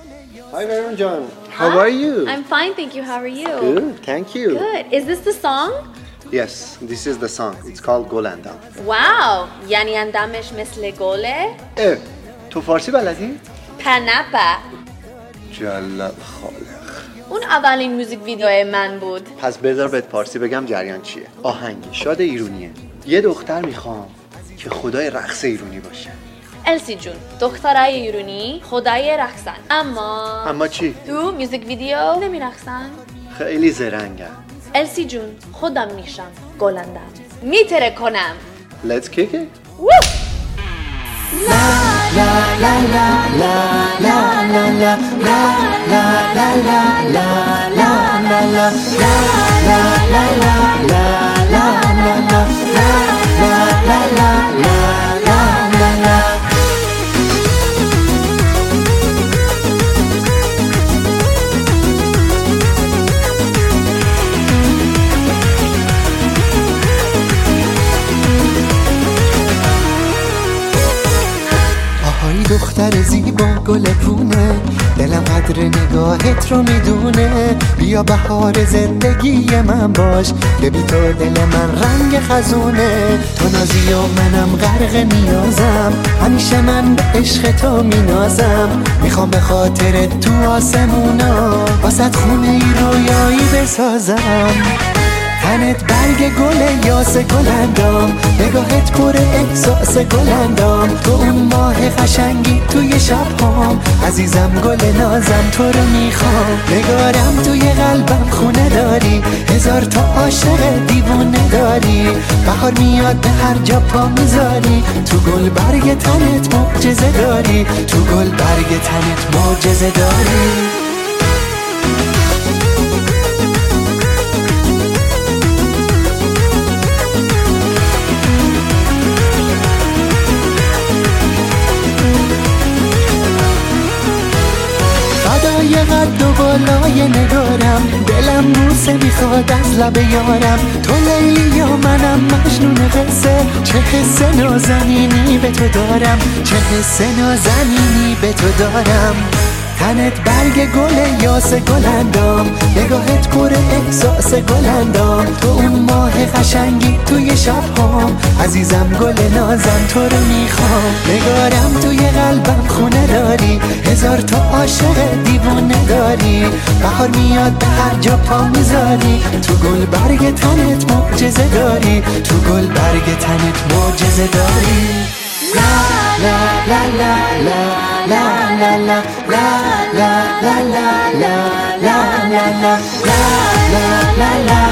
Hi Varun John, how are you? I'm fine, thank you. How are you? Good, thank you. Good. Is this the song? Yes, this is the song. It's called گلندام. Wow. یعنی اندامش مثل گله؟ تو فارسی بلدی؟ پنپا. جلال خالق. اون اولین موزیک ویدیو من بود. پس بذار بهت فارسی بگم جریان چیه. آهنگ شاد ایرونیه. یه دختر میخوام که خدای رقص ایرونی باشه. السی جون، دخترای ایرانی خدای رقصن. اما چی؟ تو موزیک ویدیو نمیرقصن؟ خیلی زرنگن. السی جون، خودم میشم گلندم. میتره کنم. Let's kick it. Woo! La la la la la la la la la la la la la la la la la la la دختر زیبا گل پونه دلم قدر نگاهت رو میدونه بیا بهار زندگی من باش که بی تو دل من رنگ خزونه تو نازی و منم غرق نیازم همیشه من به عشق تو مینازم میخوام به خاطر تو آسمونا واسه خونه ای رویایی بسازم تنت برگ گل یاس گلندام نگاهت پر احساس گلندام تو اون ماه قشنگی توی شب هام عزیزم گل نازم تو رو میخوام نگارم توی قلبم خونه داری هزار تا عاشق دیوونه داری بهار میاد به هر جا پا میذاری تو گل برگ تنت معجزه داری تو گل برگ تنت معجزه داری یه قد و بالای نگارم دلم بوسه میخواد از لب یارم تو لیلی یا منم مجنون قصه چه حس نازنینی به تو دارم چه حس نازنینی به تو دارم تنت برگ گل یاس گلندام نگاهت پر احساس گلندام تو اون ماه قشنگی توی شب هام عزیزم گل نازم تو رو میخوام نگارم توی قلبم خونه داری هزار تا عاشق دیوونه داری بهار میاد به هر جا پا میذاری تو گل برگ تنت معجزه داری تو گل برگ تنت معجزه داری لا لا لا لا لا la la la la la la la la la la la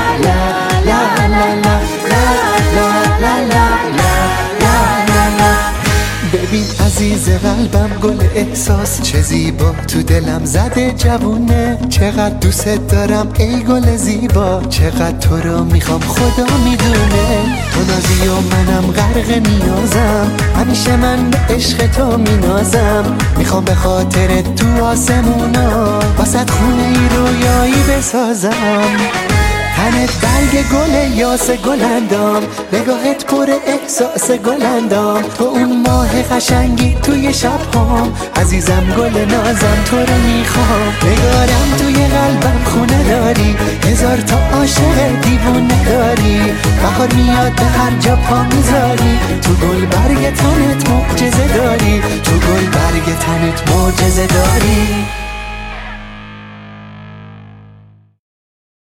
la la ببین عزیز قلبم گل احساس چه زیبا تو دلم زده جوونه چقدر دوست دارم ای گل زیبا چقدر تو رو میخوام خدا میدونه تو نازی و منم غرق نیازم همیشه من به عشق تو مینازم میخوام به خاطر تو آسمونا واسه خونه ای رویایی بسازم تنت برگ گل یاس گلندام نگاهت پر احساس گلندام تو اون ماه قشنگی توی شب هام عزیزم گل نازم تو رو میخوام نگارم توی قلبم خونه داری هزار تا عاشق دیوونه داری بهار میاد به هر جا پا میذاری تو گل برگ تنت معجزه داری تو گل برگ تنت معجزه داری